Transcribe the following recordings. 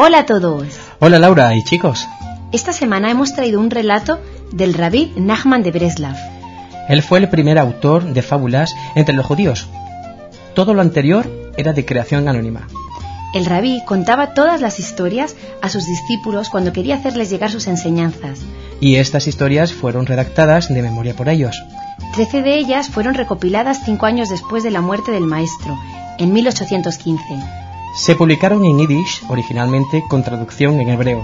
Hola a todos. Hola Laura y chicos. Esta semana hemos traído un relato del rabí Nachman de Breslav. Él fue el primer autor de fábulas entre los judíos. Todo lo anterior era de creación anónima. El rabí contaba todas las historias a sus discípulos cuando quería hacerles llegar sus enseñanzas. Y estas historias fueron redactadas de memoria por ellos. 13 de ellas fueron recopiladas 5 años después de la muerte del maestro, en 1815. Se publicaron en yiddish originalmente con traducción en hebreo.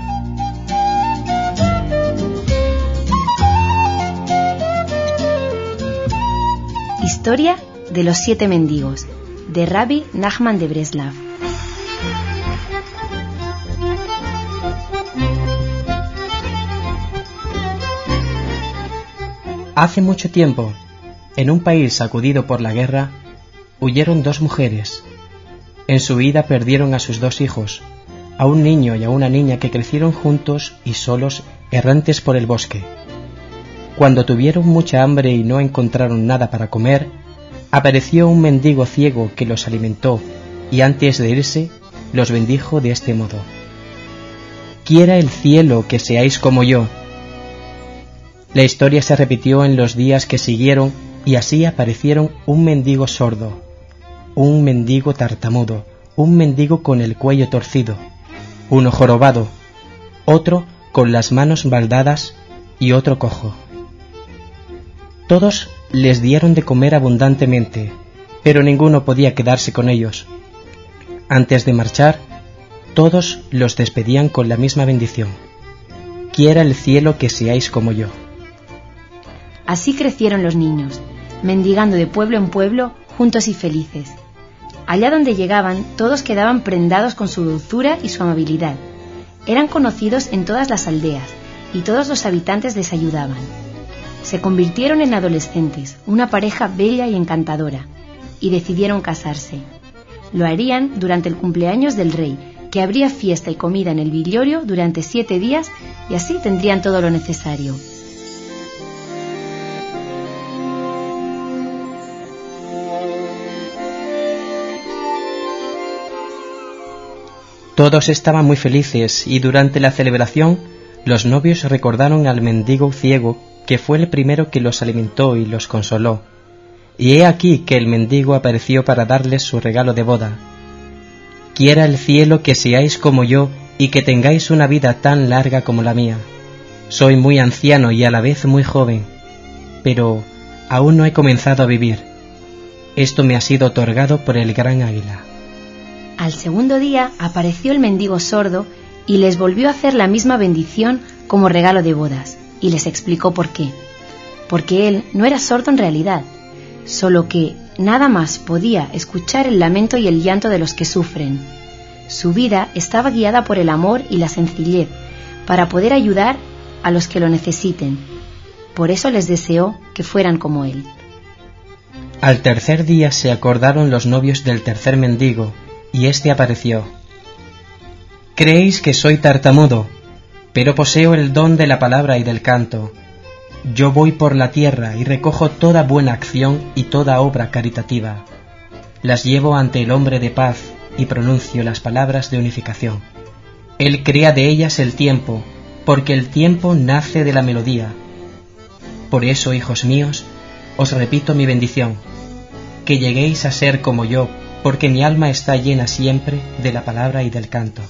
Historia de los 7 mendigos, de Rabbi Nachman de Breslav. Hace mucho tiempo, en un país sacudido por la guerra, huyeron 2 mujeres. En su vida perdieron a sus 2 hijos, a un niño y a una niña que crecieron juntos y solos, errantes por el bosque. Cuando tuvieron mucha hambre y no encontraron nada para comer, apareció un mendigo ciego que los alimentó y antes de irse, los bendijo de este modo: «Quiera el cielo que seáis como yo». La historia se repitió en los días que siguieron y así aparecieron un mendigo sordo, un mendigo tartamudo, un mendigo con el cuello torcido, uno jorobado, otro con las manos baldadas y otro cojo. Todos les dieron de comer abundantemente, pero ninguno podía quedarse con ellos. Antes de marchar, todos los despedían con la misma bendición: «Quiera el cielo que seáis como yo». Así crecieron los niños, mendigando de pueblo en pueblo, juntos y felices. Allá donde llegaban, todos quedaban prendados con su dulzura y su amabilidad. Eran conocidos en todas las aldeas, y todos los habitantes les ayudaban. Se convirtieron en adolescentes, una pareja bella y encantadora, y decidieron casarse. Lo harían durante el cumpleaños del rey, que habría fiesta y comida en el villorio durante 7 días, y así tendrían todo lo necesario. Todos estaban muy felices y durante la celebración los novios recordaron al mendigo ciego que fue el primero que los alimentó y los consoló. Y he aquí que el mendigo apareció para darles su regalo de boda: «Quiera el cielo que seáis como yo y que tengáis una vida tan larga como la mía. Soy muy anciano y a la vez muy joven, pero aún no he comenzado a vivir. Esto me ha sido otorgado por el gran águila». Al segundo día apareció el mendigo sordo y les volvió a hacer la misma bendición como regalo de bodas, y les explicó por qué. Porque él no era sordo en realidad, solo que nada más podía escuchar el lamento y el llanto de los que sufren. Su vida estaba guiada por el amor y la sencillez, para poder ayudar a los que lo necesiten. Por eso les deseó que fueran como él. Al tercer día se acordaron los novios del tercer mendigo, y éste apareció. «Creéis que soy tartamudo, pero poseo el don de la palabra y del canto. Yo voy por la tierra y recojo toda buena acción y toda obra caritativa. Las llevo ante el hombre de paz y pronuncio las palabras de unificación. Él crea de ellas el tiempo, porque el tiempo nace de la melodía. Por eso, hijos míos, os repito mi bendición: que lleguéis a ser como yo, porque mi alma está llena siempre de la palabra y del canto».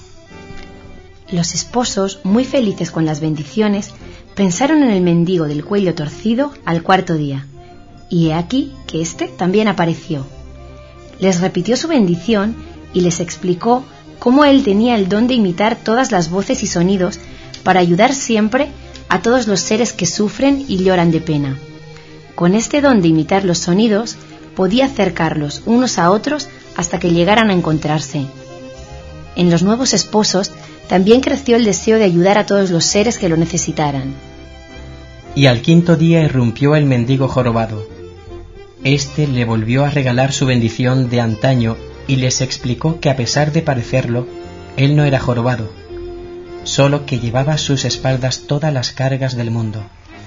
Los esposos, muy felices con las bendiciones, pensaron en el mendigo del cuello torcido al 4.º día, y he aquí que éste también apareció. Les repitió su bendición y les explicó cómo él tenía el don de imitar todas las voces y sonidos para ayudar siempre a todos los seres que sufren y lloran de pena. Con este don de imitar los sonidos, podía acercarlos unos a otros hasta que llegaran a encontrarse. En los nuevos esposos también creció el deseo de ayudar a todos los seres que lo necesitaran. Y al 5.º día irrumpió el mendigo jorobado. Este le volvió a regalar su bendición de antaño y les explicó que a pesar de parecerlo, él no era jorobado, solo que llevaba a sus espaldas todas las cargas del mundo,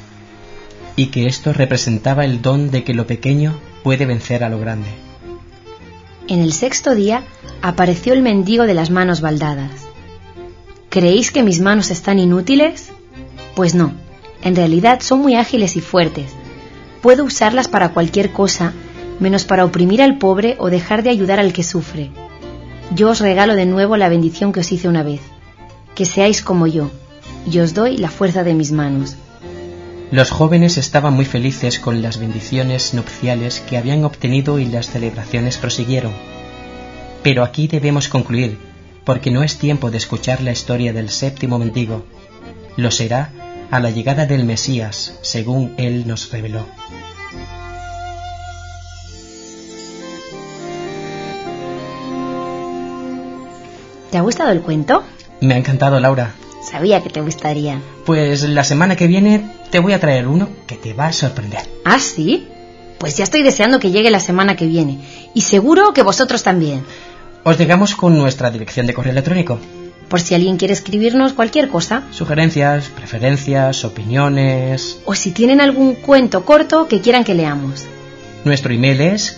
y que esto representaba el don de que lo pequeño puede vencer a lo grande. En el 6.º día apareció el mendigo de las manos baldadas. ¿Creéis que mis manos están inútiles? Pues no, en realidad son muy ágiles y fuertes. Puedo usarlas para cualquier cosa, menos para oprimir al pobre o dejar de ayudar al que sufre. Yo os regalo de nuevo la bendición que os hice una vez, que seáis como yo, y os doy la fuerza de mis manos. Los jóvenes estaban muy felices con las bendiciones nupciales que habían obtenido y las celebraciones prosiguieron. Pero aquí debemos concluir, porque no es tiempo de escuchar la historia del séptimo mendigo. Lo será a la llegada del Mesías, según él nos reveló. ¿Te ha gustado el cuento? Me ha encantado, Laura. Sabía que te gustaría. Pues la semana que viene te voy a traer uno que te va a sorprender. ¿Ah, sí? Pues ya estoy deseando que llegue la semana que viene. Y seguro que vosotros también. Os dejamos con nuestra dirección de correo electrónico. Por si alguien quiere escribirnos cualquier cosa. Sugerencias, preferencias, opiniones. O si tienen algún cuento corto que quieran que leamos. Nuestro email es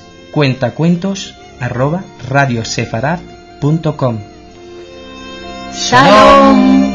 cuentacuentos@radiosefarad.com. ¡Shalom!